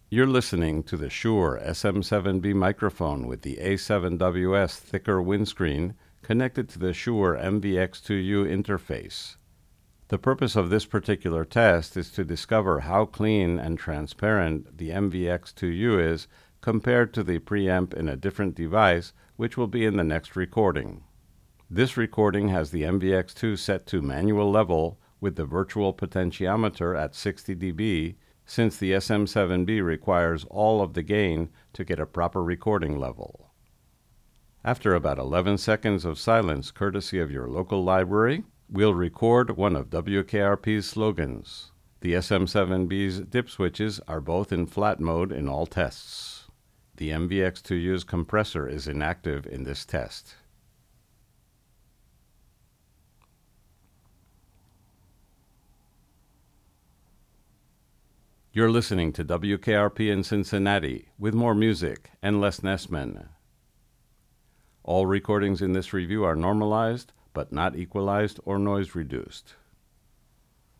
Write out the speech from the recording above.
You're listening to the Shure SM7B microphone with the A7WS thicker windscreen connected to the Shure MVX2U interface. The purpose of this particular test is to discover how clean and transparent the MVX2U is compared to the preamp in a different device, which will be in the next recording. This recording has the MVX2 set to manual level with the virtual potentiometer at 60 dB, since the SM7B requires all of the gain to get a proper recording level. After about 11 seconds of silence courtesy of your local library, we'll record one of WKRP's slogans. The SM7B's dip switches are both in flat mode in all tests. The MVX2U's compressor is inactive in this test. You're listening to WKRP in Cincinnati with more music and less Nessman. All recordings in this review are normalized but not equalized or noise reduced.